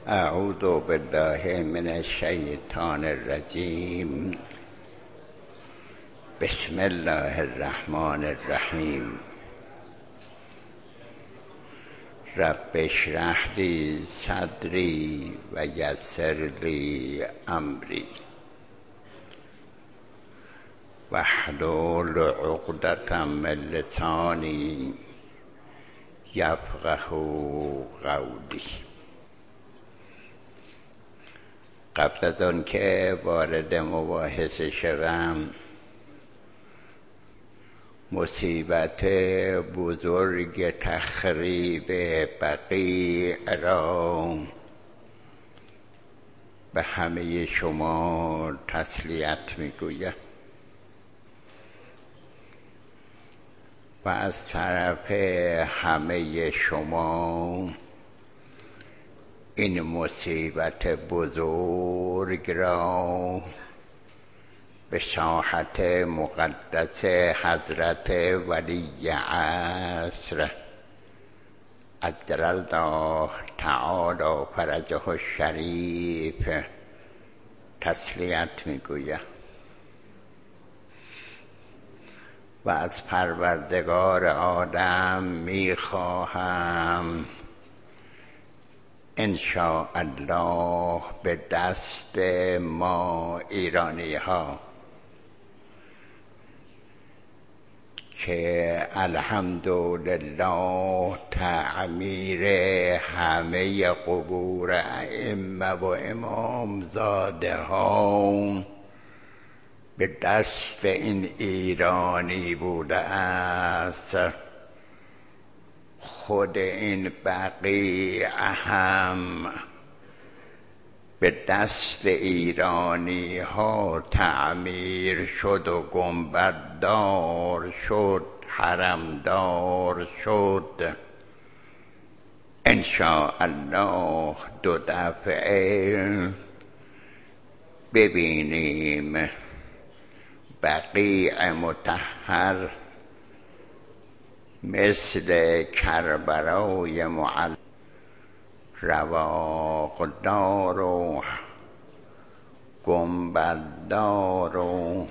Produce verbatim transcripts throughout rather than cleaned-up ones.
اعوذ بالله من الشیطان الرجیم. بسم الله الرحمن الرحیم. رب اشرح لی صدری و یسر لی امری واحلل عقدة من لسانی یفقهوا قولی. قبل از آن که وارد مباحثه شوم، مصیبت بزرگ تخریب بقیع را به همه شما تسلیت میگویم و از طرف همه شما این مصیبت بزرگ را به ساحت مقدس حضرت ولی عصر عجل الله تعالی فرجه الشریف تسلیت میگویم و از پروردگار عالم میخواهم ان شاء الله به دست ما ایرانی ها که الحمدلله تعمیر همه قبور ائمه و امامزاده ها به دست این ایرانی بوده است. خود این بقیع هم به دست ایرانی ها تعمیر شد و گنبددار شد، حرمدار شد. ان شاء الله دو دفعه ببینیم بقیع مطهر مثل کربلای معلی رواقدار و گنبددار و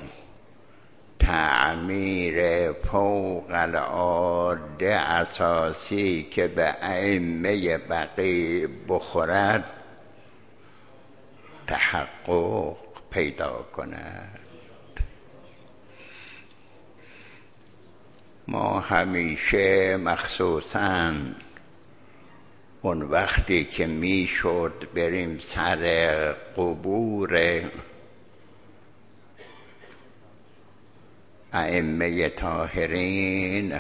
تعمیر فوق العاده اساسی که به ائمه بقیع بخورد تحقق پیدا کند. ما همیشه مخصوصاً اون وقتی که میشد بریم سر قبور ائمه طاهرین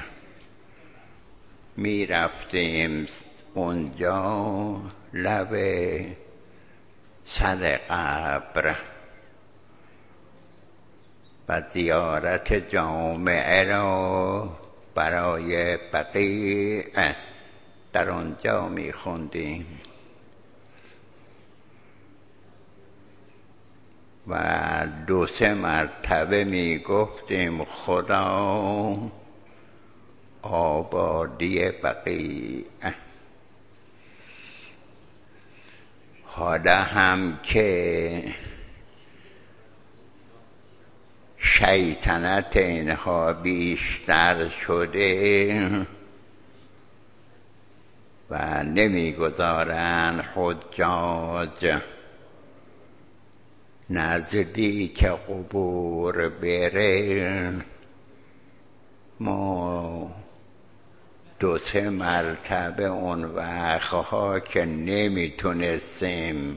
میرفتیم اونجا لب سر قبر و زیارت جامعه را برای بقیع در آنجا میخوندیم و دو سه مرتبه میگفتیم خدا آبادی بقیع. حالا هم که شیطنت اینها بیشتر شده و نمیگذارن حجاج نزدیک قبور بره، ما دو سه مرتبه اون وقتها که نمیتونستیم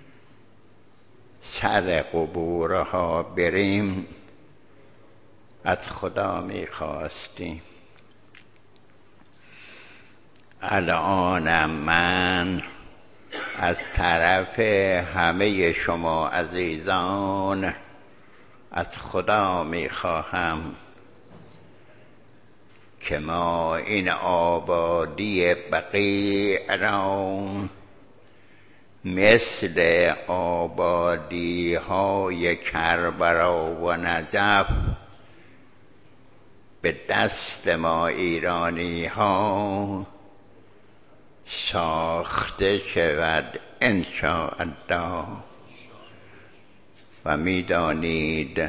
سر قبورها بریم از خدا میخواستیم. الانم من از طرف همه شما عزیزان از خدا میخواهم که ما این آبادی بقیع را مثل آبادی های کربلا و نجف به دست ما ایرانی ها ساخته شود انشاءالله. و میدانید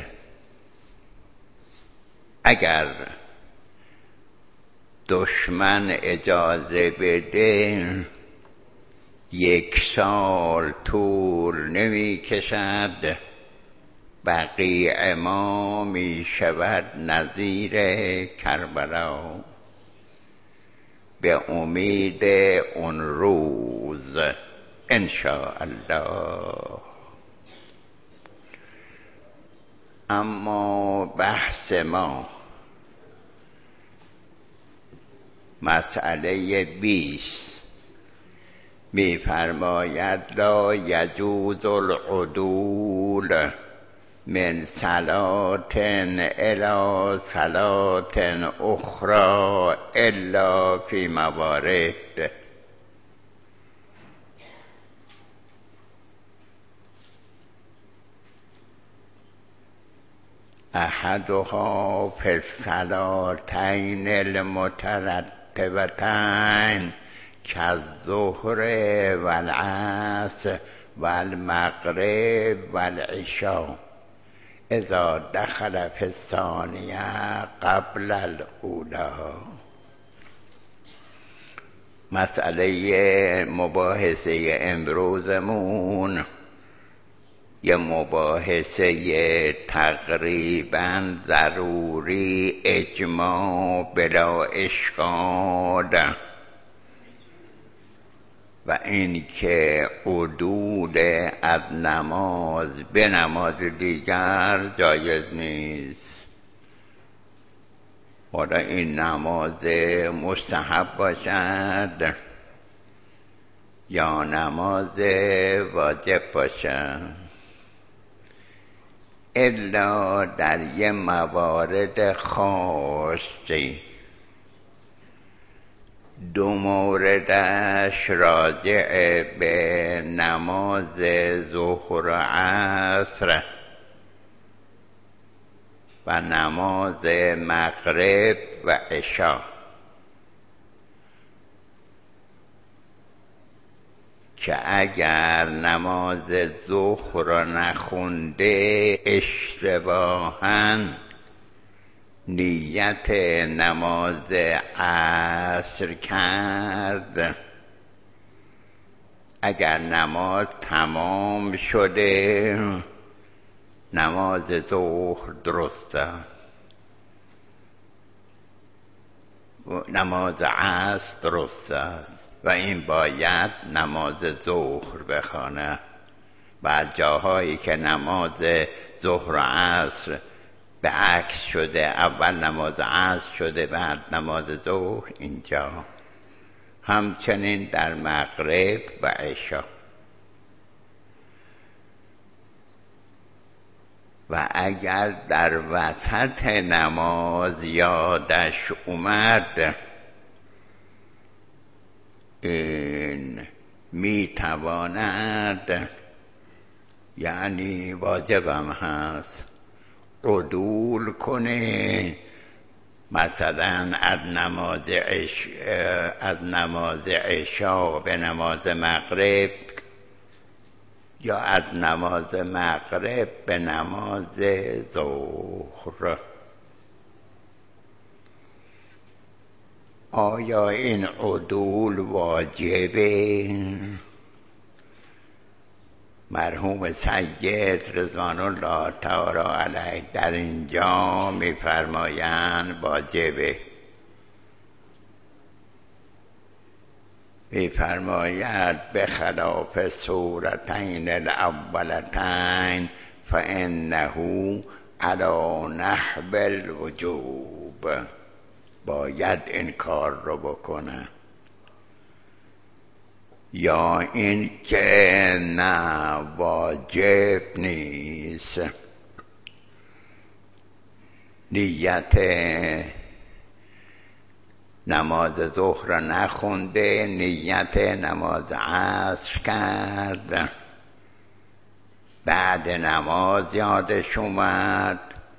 اگر دشمن اجازه بده یک سال طول نمی کشد بقیع ما می شود نظیر کربلا. به امید اون روز انشاءالله. اما بحث ما مسئله بیست می فرماید لا یجوز العدول من صلاة الی صلاة اخرى الا فی موارد. احدها فی الصلاتین المترتبتین کالظهر والعصر والمغرب والعشاء اذا دخل فی الثانیه قبل الاولی. مسئله مباحثه امروزمون یه مباحثه تقریبا ضروری، اجماع بلا اشکال، و این که عدول از نماز به نماز دیگر جایز نیست. حالا این نماز مستحب باشد یا نماز واجب باشد، الا در یه موارد خاصی. دو موردش راجع به نماز ظهر و عصر و نماز مغرب و عشا، که اگر نماز ظهر را نخونده اشتباهاً نیت نماز عصر کرد، اگر نماز تمام شده نماز ظهر درست است، نماز عصر درست است و این باید نماز ظهر بخواند. و جاهایی که نماز ظهر و عصر به عکس شده، اول نماز عصر شده بعد نماز ظهر، اینجا همچنین در مغرب و عشا. و اگر در وسط نماز یادش اومد، این میتواند، یعنی واجبم هست، عدول کنه، مثلا از نماز عش... از نماز عشا به نماز مغرب، یا از نماز مغرب به نماز ظهر. آیا این عدول واجبه؟ مرحوم سید رضوان الله تعالی علیه در اینجا میفرمایند واجبه. میفرماید به خلاف صورتین الاولتین فانه علی نحو الوجوب، باید این کار رو بکنه. یا این که نه واجب نیست، نیت نماز ظهر نخونده، نیت نماز عصر کرد، بعد نماز یادش اومد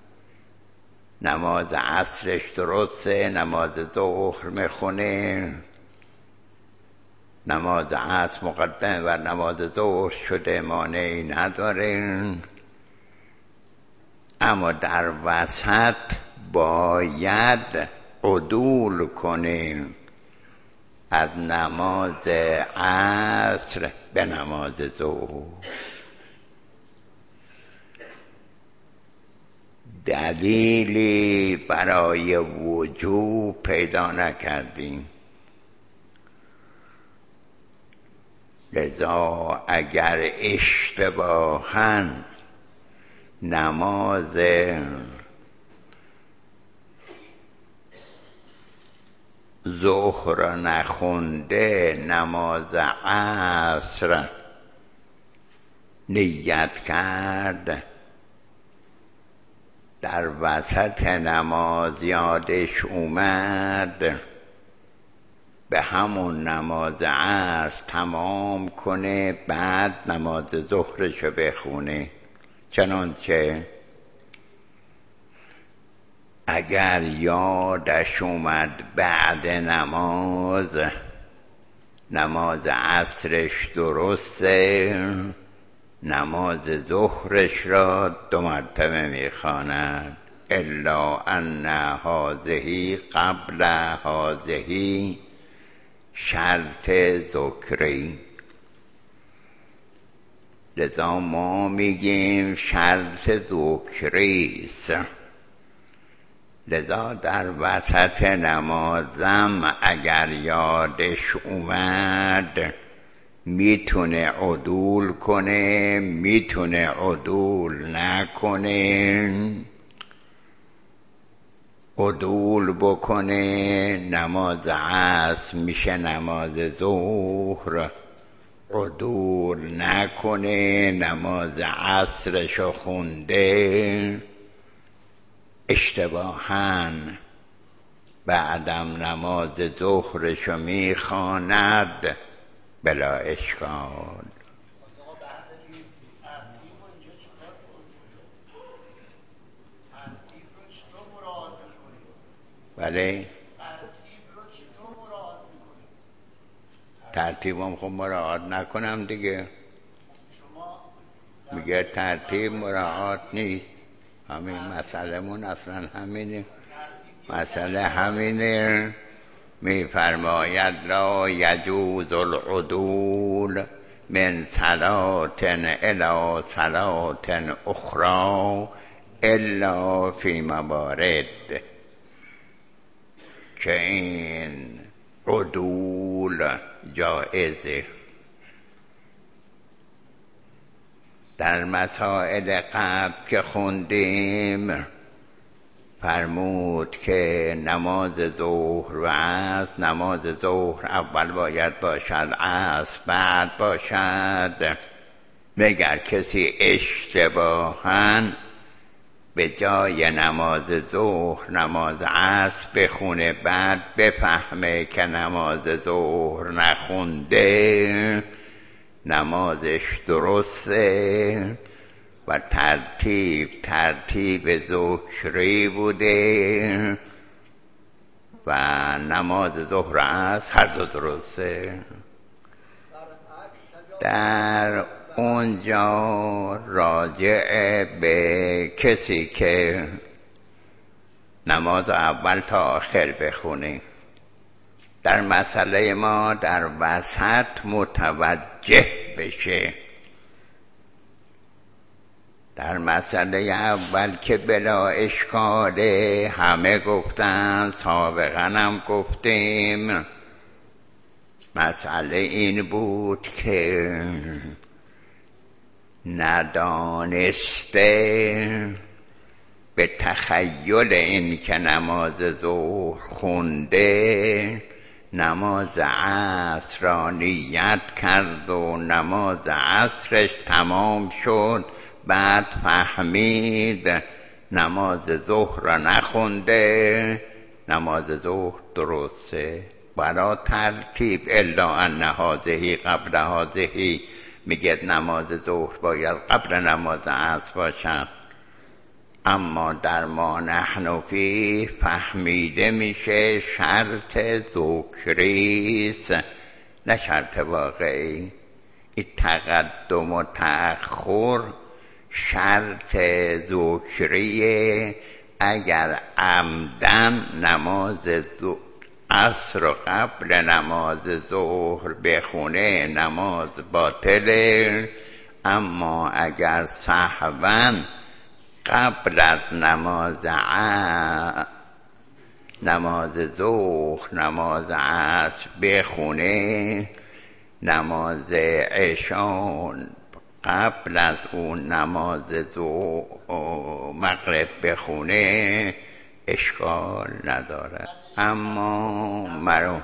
نماز عصرش درسته، نماز ظهر میخونه، نماز عصر مقدم و نماز ظهر شده، مانعی نداره، اما در وسط باید عدول کنیم از نماز عصر به نماز ظهر. دلیلی برای وجوب پیدا نکردیم، لذا اگر اشتباهاً نماز ظهر نخونده نماز عصر نیت کرد، در وسط نماز یادش اومد به همون نماز عصر تمام کنه، بعد نماز ظهرشو بخونه. چنانچه اگر یادش اومد بعد نماز نماز عصرش درسته، نماز ظهرش را دو مرتبه میخواند. الا ان هذه قبل هذه شرط ذکری. لذا ما میگیم شرط ذکریست. لذا در وسط نمازم اگر یادش اومد میتونه عدول کنه، میتونه عدول نکنه. عدول بکنه نماز عصر میشه نماز ظهر، عدول نکنه نماز عصرشو خونده، اشتباهاً بعدم نماز ظهرشو میخواند، بلا اشکال. بله ترتیبم خب مراعات نکنم دیگه. میگه ترتیب مراعات نیست، همین مسئله مون اصلا همینه، مسئله همینه. میفرماید لا یجوز العدول من صلات الی صلات اخرى الا فی موارد، که این عدول جائزه. در مسائل قبل که خوندیم فرمود که نماز ظهر و عصر، نماز ظهر اول باید باشد، عصر بعد باشد. مگر کسی اشتباهاً به جای نماز ظهر نماز عصر بخونه، بعد بفهمه که نماز ظهر نخونده، نمازش درسته و ترتیب ترتیب ذکری بوده و نماز ظهر عصر هر دو درسته. در اونجا راجع به کسی که نماز اول تا آخر بخونه، در مسئله ما در وسط متوجه بشه. در مسئله اول که بلا اشکاله، همه گفتن، سابقا هم گفتیم، مسئله این بود که ندانسته به تخیل این که نماز ظهر خونده، نماز عصر را نیت کرد و نماز عصرش تمام شد، بعد فهمید نماز ظهر را نخونده، نماز ظهر درسته. برای ترتیب الا ان هذه قبل هذه میگه نماز ظهر باید قبل نماز عصر باشد، اما در ما نحن فیه فهمیده میشه شرط ذکریست نه شرط واقعی. این تقدم و تأخر شرط ذکریه. اگر عمدن نماز عصر و قبل نماز ظهر بخونه نماز باطله، اما اگر سهوا قبل از نماز ع... نماز ظهر نماز عصر بخونه، نماز عشاء قبل از اون نماز ظهر مغرب بخونه اشکال نداره. اما مرو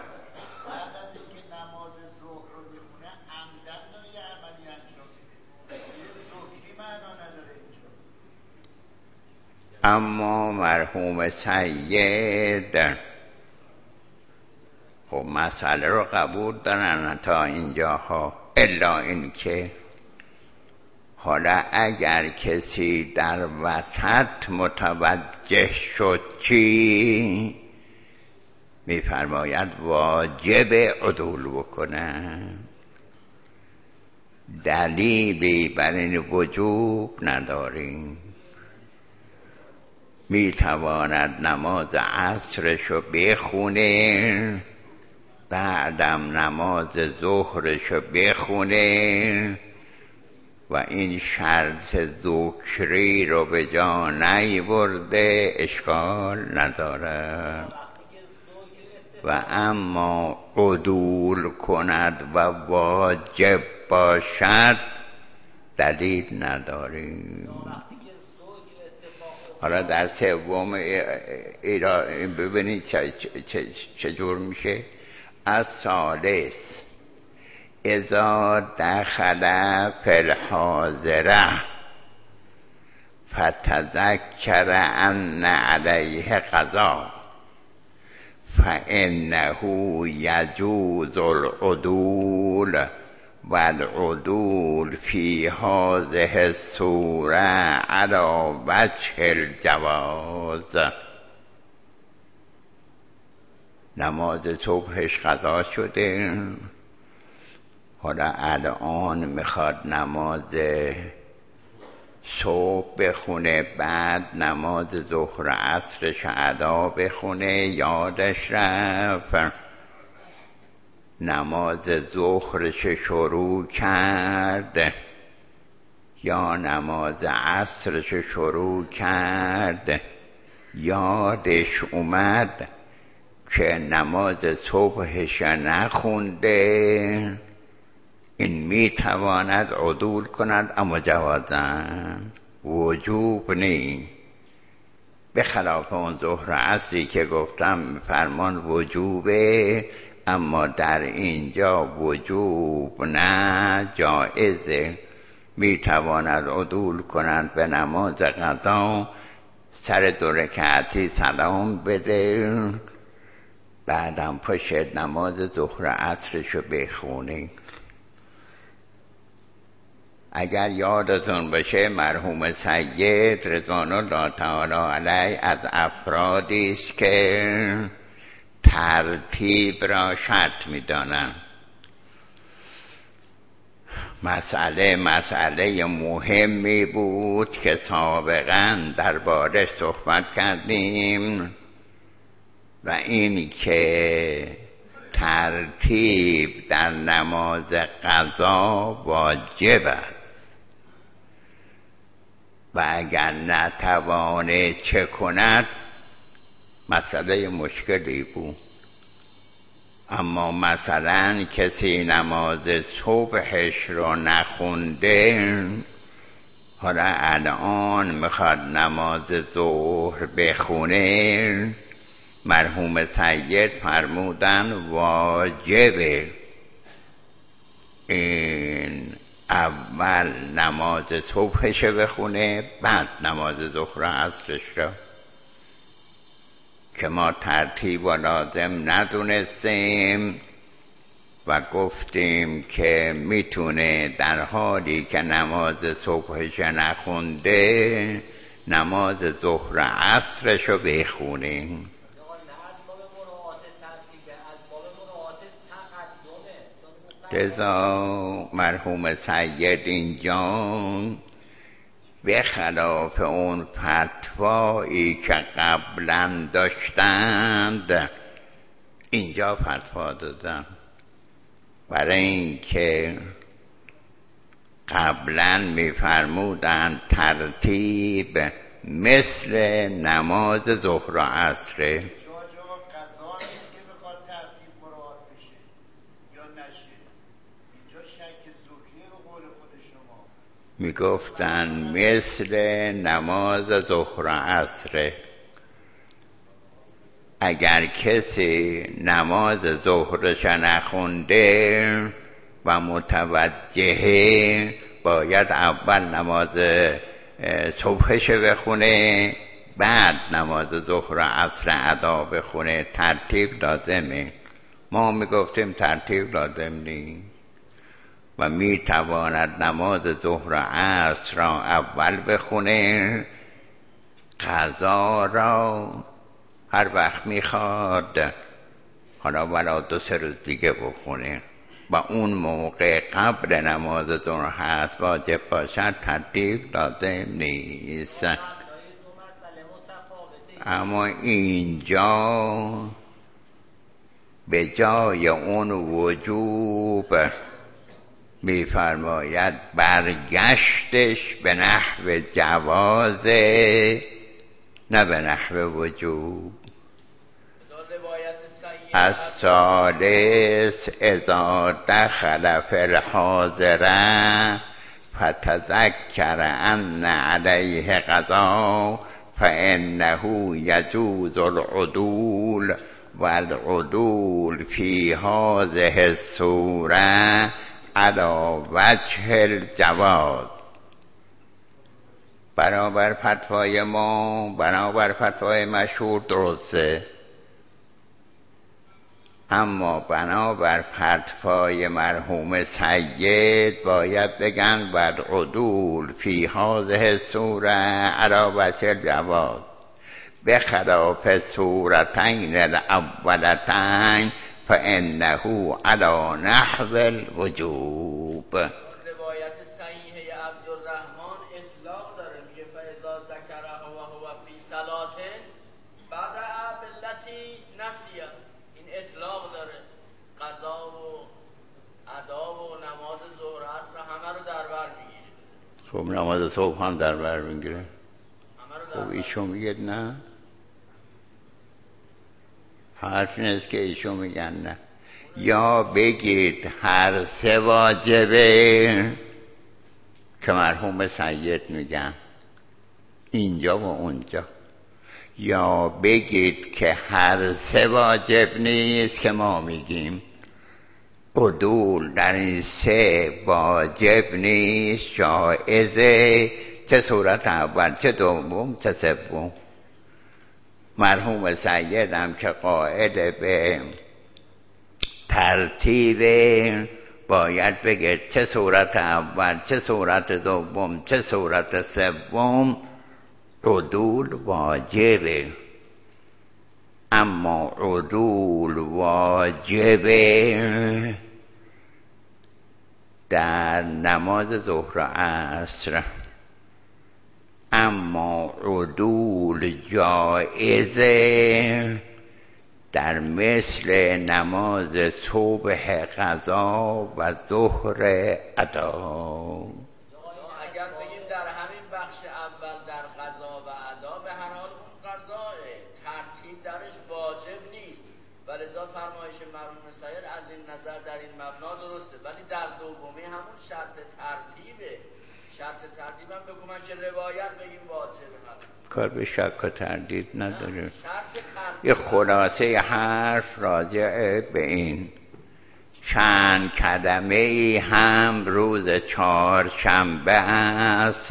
اما مرحوم سید خب مسئله رو قبول دارن تا اینجاها، الا این که حالا اگر کسی در وسط متوجه شد چی میفرماید واجب عدول بکنه. دلیلی بر این وجوب نداریم. میتواند نماز عصرشو بخونه، بعدم نماز ظهرشو بخونه و این شرط ذکری رو به جا نیورده، اشکال نداره. و اما عدول کند و واجب باشد دلیل نداریم. حالا در سوم ایرا ببینید چجور میشه. از ثالث اذا دخل فی الحاضره فتذکر ان علیه قضا فانه یجوز العدول والعدول فی هذه الصوره علی وجه الجواز. نماز صبحش قضا شده، حالا الان میخواد نماز صبح بخونه، بعد نماز ظهر عصرش ادا بخونه، یادش رفت نماز ظهرش شروع کرد یا نماز عصرش شروع کرد، یادش اومد که نماز صبحش نخونده، این میتواند عدول کند اما جوازن وجوب نی. به خلاف اون ظهر عصری که گفتم فرمان وجوبه، اما در اینجا وجوب نه، جایزه. میتواند عدول کند به نماز قضا، سر دو رکعتی سلام بده، بعدم پشت نماز ظهر عصرشو بخونه. اگر یادتون باشه مرحوم سید رضوان الله تعالی علیه از افرادی است که ترتیب را شرط میدانند. مسئله مسئله مهمی بود که سابقا دربارش صحبت کردیم و این که ترتیب در نماز قضا واجب است و اگر نتوانه چه کند مسئله مشکلی بود. اما مثلا کسی نماز صبحش رو نخونده، حالا الان میخواد نماز ظهر بخونه، مرحوم سید فرمودن واجبه این اول نماز صبحش بخونه بعد نماز ظهر عصرش را، که ما ترتیب و لازم ندونستیم و گفتیم که میتونه در حالی که نماز صبحش نخونده نماز ظهر عصرشو بخونیم. رضا مرحوم سید اینجا به خلاف اون فتوایی که قبلا داشتند اینجا فتوا دادن، برای اینکه قبلا میفرمودند ترتیب مثل نماز ظهر و عصر. میگفتن مثل نماز ظهر و عصر. اگر کسی نماز ظهرش نخونده و متوجهه باید اول نماز صبحش بخونه بعد نماز ظهر و عصر ادا بخونه. ترتیب لازمه. ما میگفتیم ترتیب لازم نیست و میتواند نماز ظهر و عصر را اول بخونه، قضا را هر وقت میخواد حالا ولا دو سه روز دیگه بخونه و اون موقع قبل نماز ظهر هست واجب باشد. ترتیب لازم نیست. اما اینجا به جای اون وجوب میفرماید برگشتش به نحو جوازه نه به نحو وجوب. الثالث اذا دخل فی الحاضره فتذکر ان علیه قضا فانه یجوز العدول والعدول فی هذه الصوره علی وجه الجواز. برابر فتوای ما، برابر فتوای مشهور درسته، اما بنابر فتوای مرحوم سید باید بگن والعدول فی هذه الصوره علی وجه الجواز بخلاف صورتین الاولتین فانه علی نحو الوجوب. روایت صحیحه عبدالرحمن اطلاق داره، میگه فاذا ذکره و هو فی صلاه بعد بالتی نسیه. این اطلاق داره، قضا و ادا و نماز ظهر عصر همه رو در بر میگیره. خب نماز صبح هم در بر میگیره. خب ایشون میگه نه، حرف نیست که ایشون میگن نه. یا بگید هر سه واجبه که مرحوم سید میگن اینجا و اونجا، یا بگید که هر سه واجب نیست که ما میگیم عدول در این سه واجب نیست، جایزه، چه صورت اول چه دوم چه سوم. مرحوم سید هم که قائل به ترتیب باید بگه چه صورت اول چه صورت دوم چه صورت سوم عدول واجبه. اما عدول واجبه در نماز ظهر و عصر، اما عدول جایزه در مثل نماز صبح قضا و ظهر ادا. اگر بگیم در همین بخش اول در قضا و ادا، به هر حال اون قضا ترتیب درش واجب نیست و لذا فرمایش مرحوم سید از این نظر در این مبنا درسته، ولی در دومی همون شرط ترتیبه. شرط ترتیب هم بگو من که روایت بگیم واجب هست، کار به شک و تردید نداره. یه خلاصه حرف راجع به این چند کلمه ای هم روز چهارشنبه است.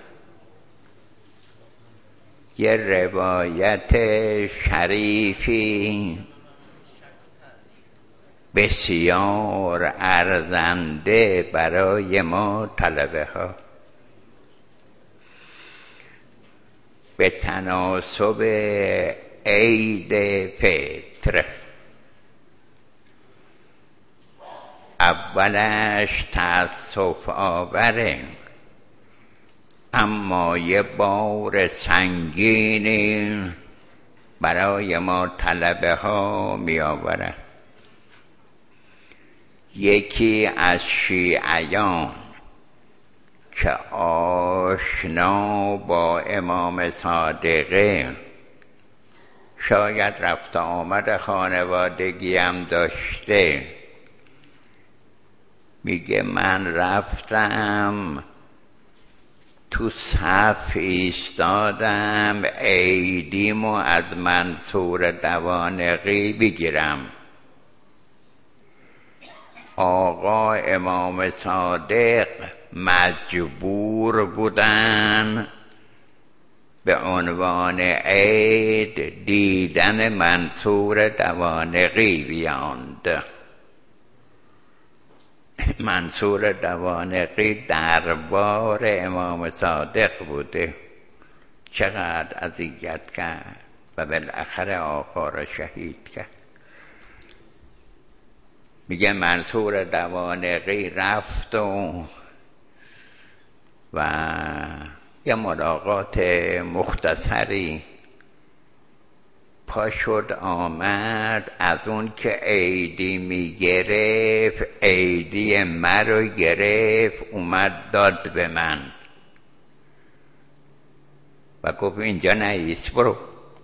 یه روایت شریفی بسیار ارزنده برای ما طلبه ها به تناسب عید فطر. اولش تأسف آوره، اما یه بار سنگینی برای ما طلبه ها می آوره. یکی از شیعیان که آشنا با امام صادقه، شاید رفت آمد خانوادگی هم داشته، میگه من رفتم تو صف ایستادم عیدیمو از منصور دوانقی بگیرم. آقا امام صادق مجبور بودن به عنوان عید دیدن منصور دوانقی بیاند. منصور دوانقی دربار امام صادق بوده، چقدر اذیت کرد و بالاخره آقا را شهید کرد. میگه منصور دوانقی رفت و و یه ملاقات مختصری پا شد آمد، از اون که عیدی میگرفت عیدی من رو گرفت اومد داد به من و گفت اینجا نایست، برو،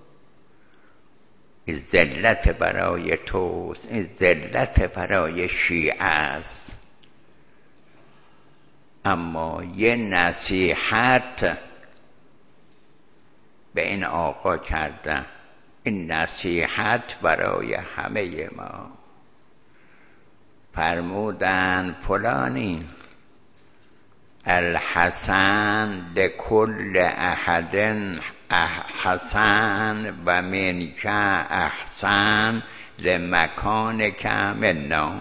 این ذلت برای توست، این ذلت برای شیعه است. اما یه نصیحت به این آقا کردن، این نصیحت برای همه ما. فرمودن فلانی الحسن لکل احد حسن و منک احسن لمکانک منا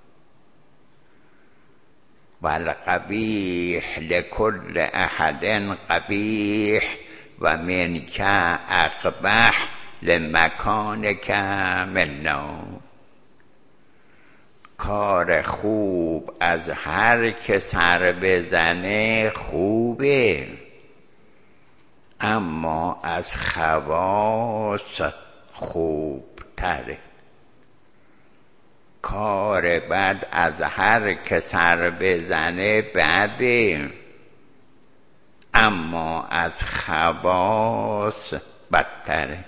و القبیح لکل احد قبیح و منک اقبح لمکانک منا. کار خوب از هر که سر بزنه خوبه، اما از خواص خوب تره. کار بد از هر که سر بزنه بده، اما از خواص بدتره.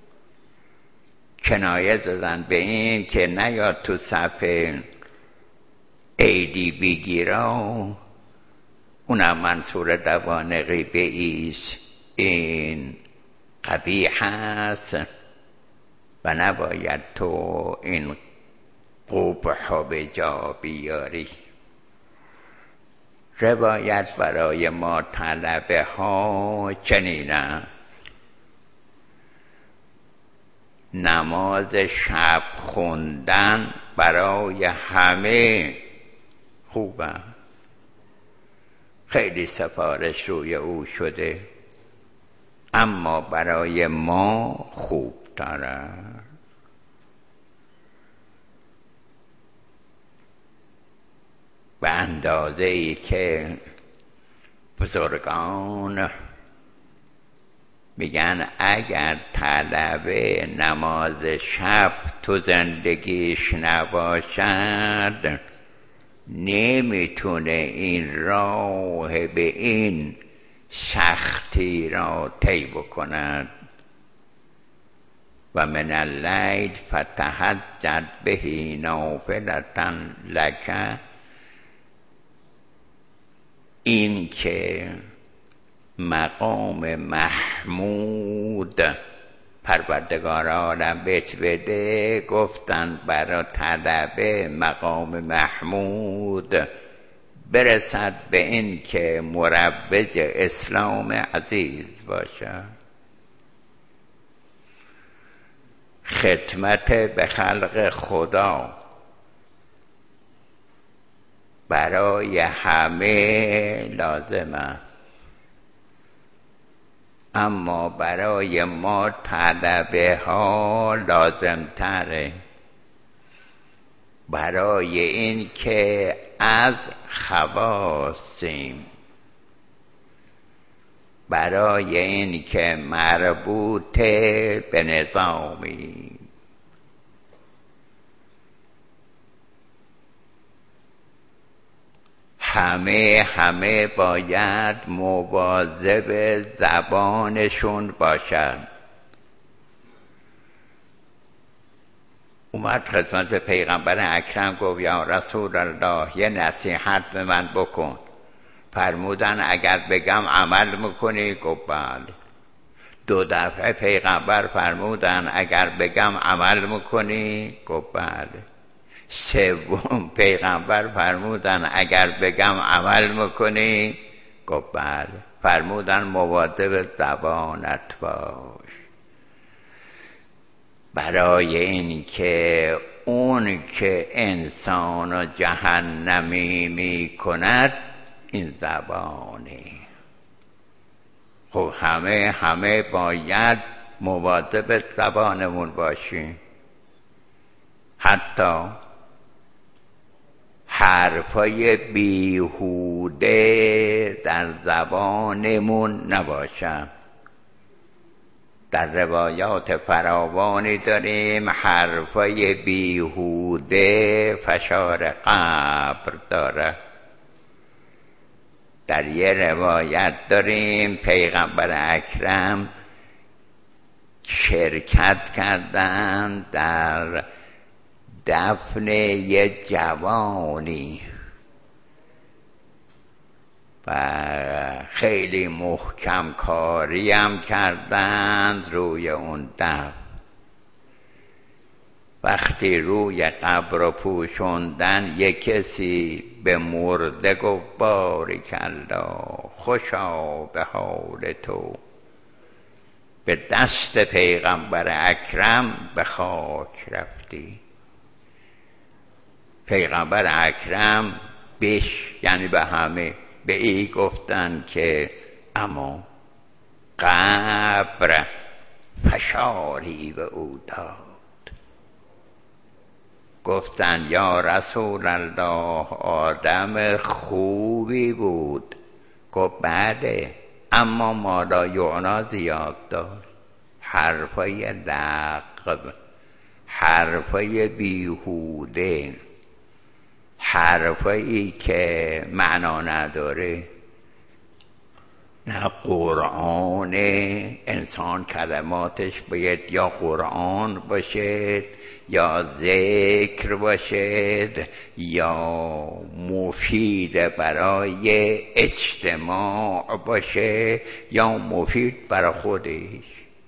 کنایه دادن به این که نیاد تو صفحه عیدی بگیرا، اونم منصور دوانقی بیش، این قبیح هست و نباید تو این قبح به جا بیاری. روایت برای ما طلبه ها چنین است: نماز شب خوندن برای همه خوبه، خیلی سفارش روی او شده، اما برای ما خوب داره. به اندازه ای که بزرگان میگن اگر طلبه نماز شب تو زندگیش نباشد، نمیتونه این راه به این سختی را طی بکند. و من اللیل فتهجد به نافلة لک، این که مقام محمود پروردگار عالم بهت بده، گفتن برای طلبه مقام محمود برسد به این که مروج اسلام عزیز باشه، خدمت به خلق خدا برای همه لازمه، اما برای ما طلبه ها لازم تره. برای این که از خواستیم، برای این که مربوط به نظامی. همه همه باید مواظب زبانشون باشند. اومد خدمت پیغمبر اکرم گفت یا رسول الله یه نصیحت به من بکن. فرمودن اگر بگم عمل میکنی؟ گفت بله. دو دفعه پیغمبر فرمودن اگر بگم عمل میکنی؟ گفت بله. سوم پیغمبر فرمودن اگر بگم عمل میکنی؟ گفت بله. فرمودن مواظب زبانت باش، برای این که اون که انسان جهنمی میکند این زبانی. خب همه همه باید مواظب زبانمون باشیم. حتی حرفای بیهوده در زبانمون نباشن. در روایات فراوانی داریم حرفای بیهوده فشار قبر داره. در یه روایت داریم پیغمبر اکرم شرکت کردند در دفن یه جوانی و خیلی محکم کاری هم کردند روی اون دفن. وقتی روی قبر رو پوشوندن یک کسی به مرده گفت باریکالله، خوشا به حال تو. به دست پیغمبر اکرم به خاک رفتی. پیغمبر اکرم بش یعنی به همه به ای گفتن که اما قبر فشاری به او داد. گفتن یا رسول الله آدم خوبی بود. گفت بله اما مالا یعنا زیاد داشت. حرفای لغو، حرفای بیهوده، حرفایی که معنا نداره. نه قرآن، انسان کلماتش باید یا قرآن باشد یا ذکر باشد یا مفید برای اجتماع باشه یا مفید برای خودش.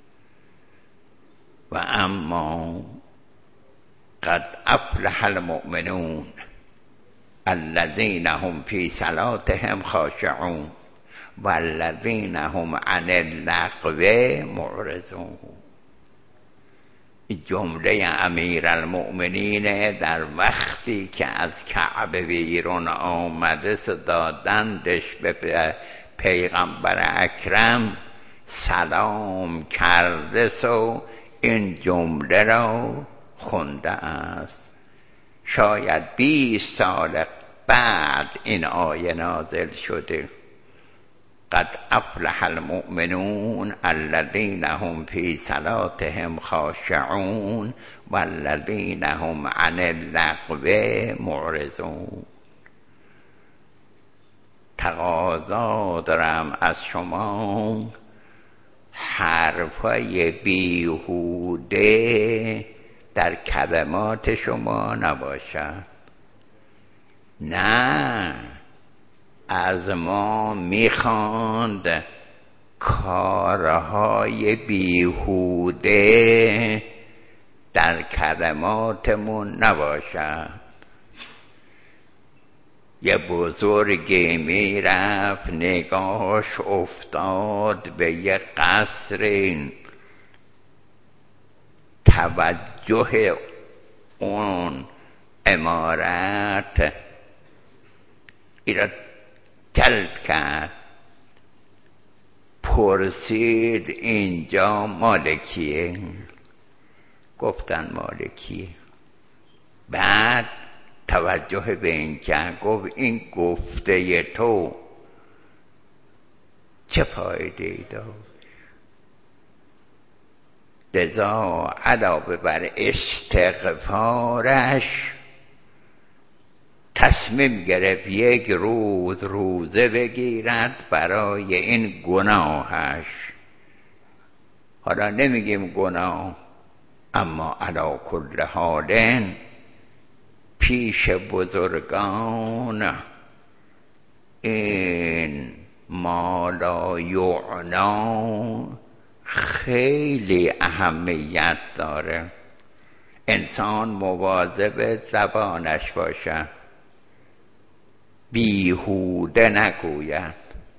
و اما قد افلح المؤمنون الذين هم في صلاتهم خاشعون والذین هم عن اللغو معرضون. این جمله امیرالمؤمنین در وقتی که از کعبه بیرون آمده دادندش به پیغمبر اکرم سلام کرده سو این جمله را خونده است. شاید بیست سال بعد این آیه نازل شده. قد افلح المؤمنون الذين هم في صلاتهم خاشعون والذين هم عن اللغو معرضون. تقاضا دارم از شما حرفای بیهوده در کلمات شما نباشد. نه، از ما میخواند کارهای بیهوده در کلماتمون نباشد. یه بزرگی میرفت نگاهش افتاد به یه قصر، توجه اون عمارت ایراد جلب کرد. پرسید اینجا مال کیه؟ گفتن مال کیه. بعد توجه به این کرد، گفت این گفته تو چه فایده ای داد؟ لذا علاوه بر استغفارش تصمیم گرفت یک روز روزه بگیرد برای این گناهش. حالا نمیگیم گناه، اما علی کل حال پیش بزرگان این ما لا یعنا خیلی اهمیت داره. انسان مواظب زبانش باشد، بیهوده نگوید،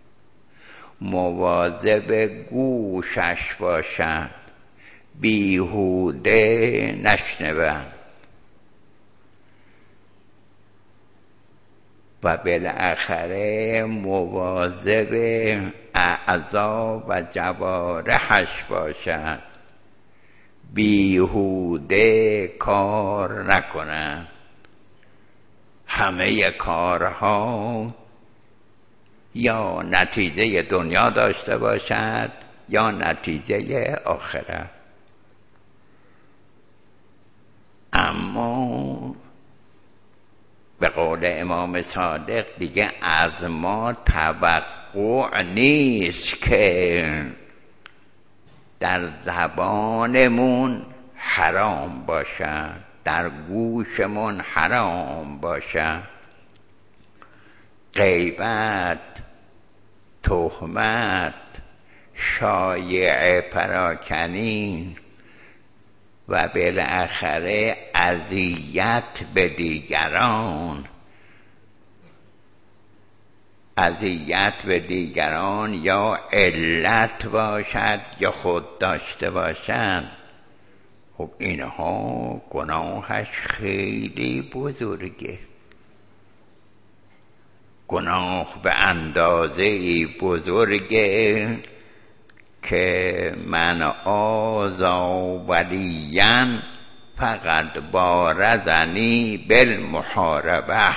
مواظب گوشش باشد، بیهوده نشنود، و بالاخره مواظب اعضا و جوارحش باشد، بیهوده کار نکند. همه کارها یا نتیجه دنیا داشته باشد یا نتیجه آخرت. اما به قول امام صادق دیگه از ما توقع نیست که در زبانمون حرام باشد، در گوشمون حرام باشد. غیبت، تهمت، شایعه پراکنی و بالاخره اذیت به دیگران، اذیت به دیگران یا علت باشد یا خود داشته باشد، خب اینها گناهش خیلی بزرگه. گناه به اندازه بزرگه که من آذا ولیا فقط بارزنی بالمحاربه.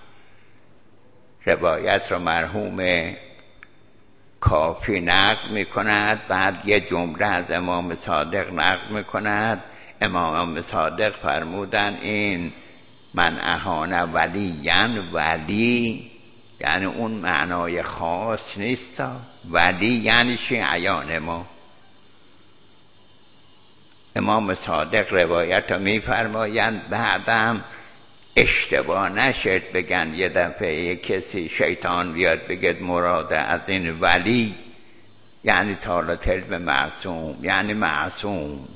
روایت رو مرحوم کافی نقل می کند، بعد یه جمله از امام صادق نقل می کند. امام صادق فرمودن این من اهان ولیا، ولی یعنی اون معنای خاص نیست، ولی یعنی شیعیان ما. امام صادق روایت رو می فرمایند بعدم اشتباه نشد بگن یه دفعه کسی شیطان بیاد بگد مراد از این ولی یعنی طالع به معصوم، یعنی معصوم.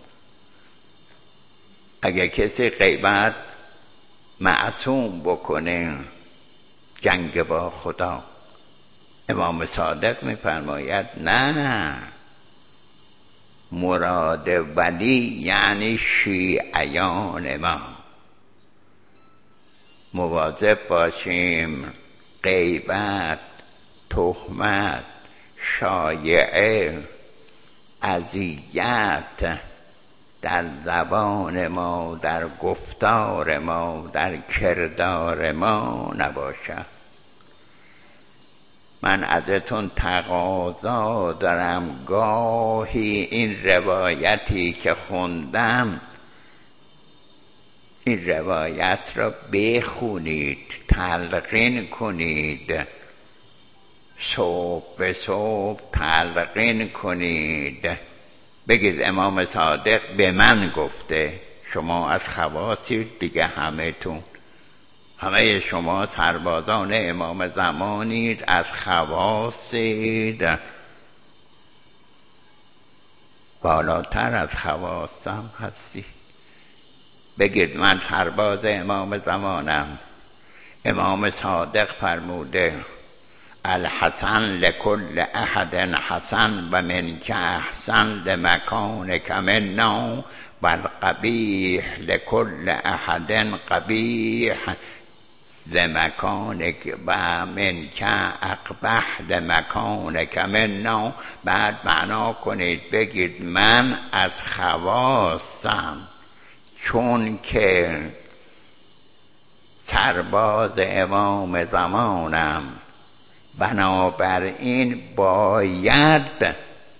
اگه کسی غیبت معصوم بکنه جنگ با خدا، امام صادق میفرماید نه، مراد ولی یعنی شیعیان ما. مواظب باشیم غیبت، تهمت، شایعه، اذیت در زبان ما، در گفتار ما، در کردار ما نباشد. من ازتون تقاضا دارم گاهی این روایتی که خوندم، این روایت را بخونید، تلقین کنید، صبح به صبح تلقین کنید، بگید امام صادق به من گفته. شما از خواصید دیگه، همه تون، همه شما سربازان امام زمانید، از خواصید، بالاتر از خواصم هستی. بگید من سرباز امام زمانم. امام صادق فرموده الحسن لکل احد حسن و منک احسن لمکانک منا و القبیح لکل احد قبیح لمکانک و منک اقبح لمکانک منا. بعد معنا کنید، بگید من از خواصم، چون که سرباز امام زمانم، بنابراین باید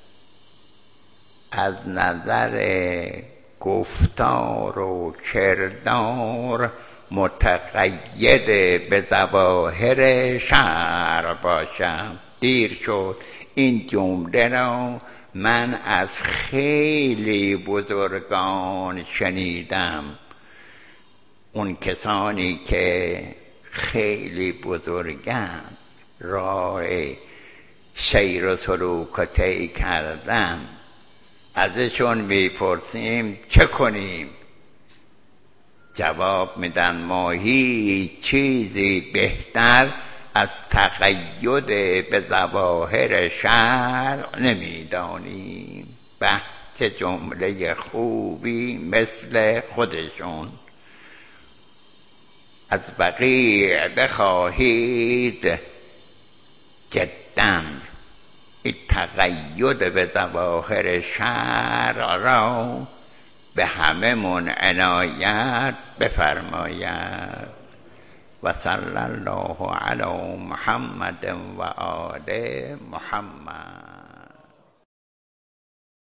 از نظر گفتار و کردار متقید به ظواهر شرع باشم. دیر شد این جمله را من از خیلی بزرگان شنیدم، اون کسانی که خیلی بزرگن، راه سیر و سلوک طی کردن، ازشون میپرسیم چه کنیم؟ جواب میدن ما هیچ چیزی بهتر از تقید به ظواهر شرع نمیدانیم. به چه جمله خوبی مثل خودشون. از بقیه بخواهید جداً این تقید به ظواهر شرع را به همه من عنایت بفرماید. و صلی الله علی محمد و آل محمد.